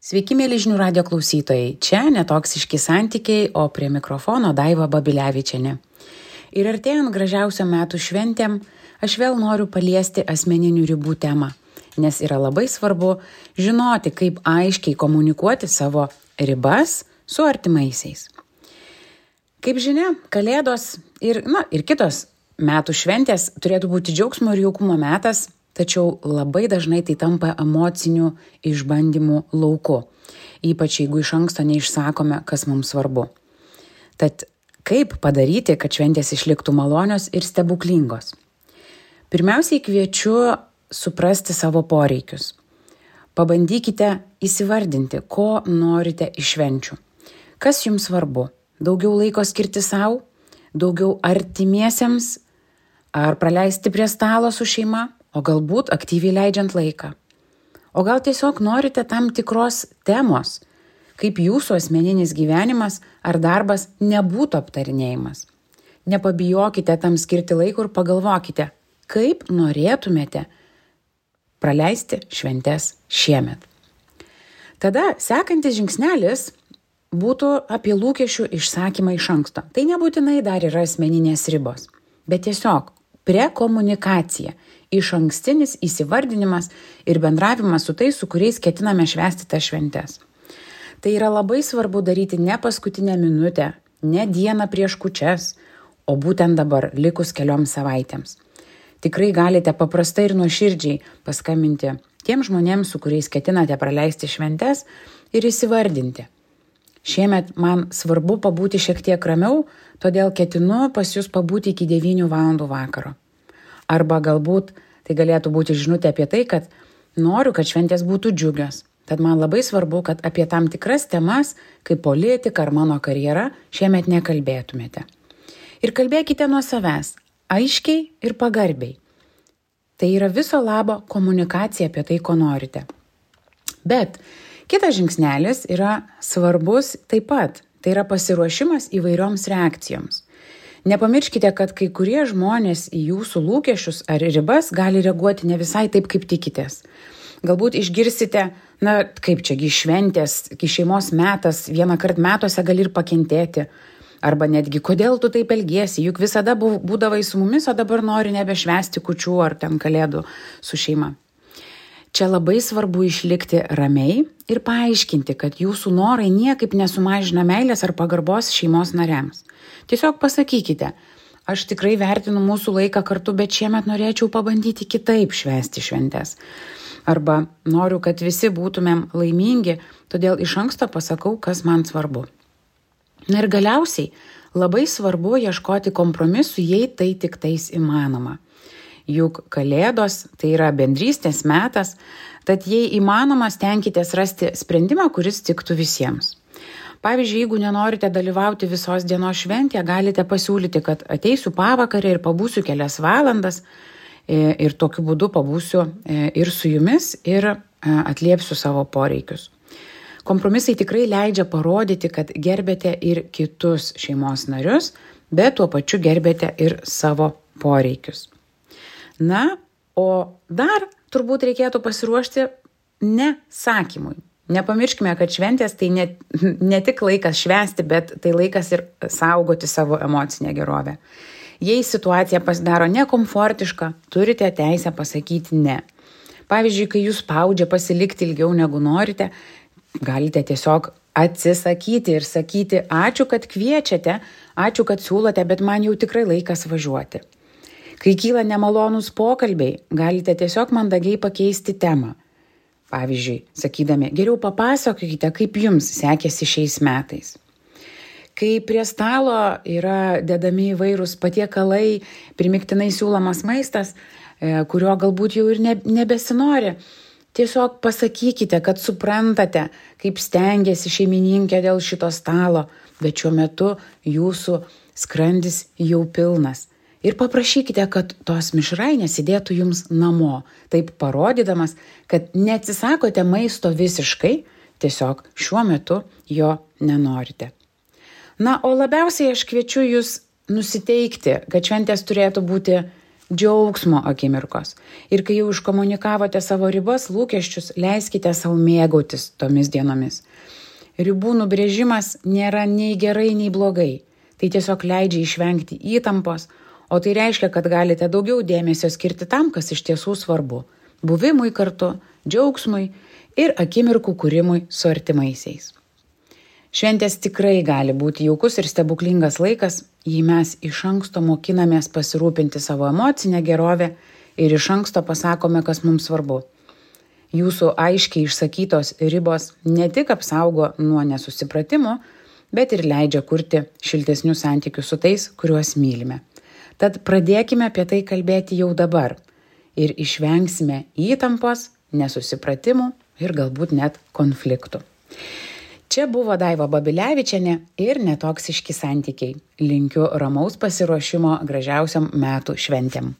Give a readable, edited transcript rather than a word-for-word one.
Sveiki, mėly žinių radijo klausytojai. Čia netoksiški santykiai, o prie mikrofono Daiva Babilevičienė. Ir artėjant gražiausiam metų šventėm, aš vėl noriu paliesti asmeninių ribų temą, nes yra labai svarbu žinoti, kaip aiškiai komunikuoti savo ribas su artimaisiais. Kaip žinia, Kalėdos ir kitos metų šventės turėtų būti džiaugsmo ir jaukumo metas, tačiau labai dažnai tai tampa emocinių išbandymų lauku, ypač jeigu iš anksto neišsakome, kas mums svarbu. Tad kaip padaryti, kad šventės išliktų malonios ir stebuklingos? Pirmiausiai kviečiu suprasti savo poreikius. Pabandykite įsivardinti, ko norite iš švenčių. Kas jums svarbu? Daugiau laiko skirti savo? Daugiau artimiesiems? Ar praleisti prie stalo su šeima? O galbūt aktyviai leidžiant laiką. O gal tiesiog norite tam tikros temos, kaip jūsų asmeninis gyvenimas ar darbas nebūtų aptarinėjimas. Nepabijokite tam skirti laiko ir pagalvokite, kaip norėtumėte praleisti šventes šiemet. Tada sekantis žingsnelis būtų apie lūkesčių išsakymą iš anksto. Tai nebūtinai dar yra asmeninės ribos, bet tiesiog prekomunikacija, išankstinis įsivardinimas ir bendravimas su tais, su kuriais ketiname švęsti tas šventes. Tai yra labai svarbu daryti ne paskutinę minutę, ne dieną prieš kūčias, o būtent dabar, likus kelioms savaitėms. Tikrai galite paprastai ir nuoširdžiai paskambinti tiem žmonėms, su kuriais ketinate praleisti šventes ir įsivardinti. Šiemet man svarbu pabūti šiek tiek ramiau, todėl ketinu pas jūs pabūti iki 9 valandų vakaro. Arba galbūt tai galėtų būti žinutė apie tai, kad noriu, kad šventės būtų džiugios. Tad man labai svarbu, kad apie tam tikras temas, kaip politika ar mano karjera, šiemet nekalbėtumėte. Ir kalbėkite nuo savęs, aiškiai ir pagarbiai. Tai yra viso labo komunikacija apie tai, ko norite. Bet kitas žingsnelis yra svarbus taip pat. Tai yra pasiruošimas įvairioms reakcijoms. Nepamirškite, kad kai kurie žmonės į jūsų lūkesčius ar ribas gali reaguoti ne visai taip, kaip tikitės. Galbūt išgirsite, kaip čiagi šventės, kai šeimos metas, vieną kartą metuose gali ir pakentėti. Arba netgi, kodėl tu taip elgiesi, juk visada būdavai su mumis, o dabar nori nebešvęsti kūčių ar ten kalėdų su šeima. Čia labai svarbu išlikti ramiai ir paaiškinti, kad jūsų norai niekaip nesumažina meilės ar pagarbos šeimos nariams. Tiesiog pasakykite, aš tikrai vertinu mūsų laiką kartu, bet šiemet norėčiau pabandyti kitaip švęsti šventes. Arba noriu, kad visi būtumėm laimingi, todėl iš anksto pasakau, kas man svarbu. Na ir galiausiai labai svarbu ieškoti kompromisų, jei tai tik tais įmanoma. Juk Kalėdos tai yra bendrystės metas, tad jei įmanoma, stenkitės rasti sprendimą, kuris tiktų visiems. Pavyzdžiui, jeigu nenorite dalyvauti visos dienos šventėje, galite pasiūlyti, kad ateisiu pavakarę ir pabūsiu kelias valandas ir tokiu būdu pabūsiu ir su jumis ir atliepsiu savo poreikius. Kompromisai tikrai leidžia parodyti, kad gerbėte ir kitus šeimos narius, bet tuo pačiu gerbėte ir savo poreikius. Na, o dar turbūt reikėtų pasiruošti ne sakymui. Nepamirškime, kad šventės tai ne tik laikas švęsti, bet tai laikas ir saugoti savo emocinę gerovę. Jei situacija pasidaro nekomfortiška, turite teisę pasakyti ne. Pavyzdžiui, kai jūs spaudžia pasilikti ilgiau negu norite, galite tiesiog atsisakyti ir sakyti, ačiū, kad kviečiate, ačiū, kad siūlote, bet man jau tikrai laikas važiuoti. Kai kyla nemalonūs pokalbiai, galite tiesiog mandagiai pakeisti temą. Pavyzdžiui, sakydami, geriau papasakokite, kaip jums sekėsi šiais metais. Kai prie stalo yra dedami įvairūs patiekalai, primygtinai siūlomas maistas, kurio galbūt jau ir nebesinori, tiesiog pasakykite, kad suprantate, kaip stengiasi šeimininkė dėl šito stalo, bet šiuo metu jūsų skrandis jau pilnas. Ir paprašykite, kad tos mišrainės įdėtų jums namo, taip parodydamas, kad neatsisakote maisto visiškai, tiesiog šiuo metu jo nenorite. Na, o labiausiai aš kviečiu jūs nusiteikti, kad šventės turėtų būti džiaugsmo akimirkos. Ir kai jau iškomunikavote savo ribas, lūkesčius, leiskite savo mėgautis tomis dienomis. Ribų nubrėžimas nėra nei gerai, nei blogai. Tai tiesiog leidžia išvengti įtampos, o tai reiškia, kad galite daugiau dėmesio skirti tam, kas iš tiesų svarbu. Buvimui kartu, džiaugsmui ir akimirkų kūrimui su artimaisiais. Šventės tikrai gali būti jaukus ir stebuklingas laikas, jei mes iš anksto mokinamės pasirūpinti savo emocinę gerovę ir iš anksto pasakome, kas mums svarbu. Jūsų aiškiai išsakytos ribos ne tik apsaugo nuo nesusipratimų, bet ir leidžia kurti šiltesnius santykius su tais, kuriuos mylime. Tad pradėkime apie tai kalbėti jau dabar ir išvengsime įtampos, nesusipratimų ir galbūt net konfliktų. Čia buvo Daiva Babilevičienė ir Netoksiški santykiai. Linkiu ramaus pasiruošimo gražiausiam metų šventėm.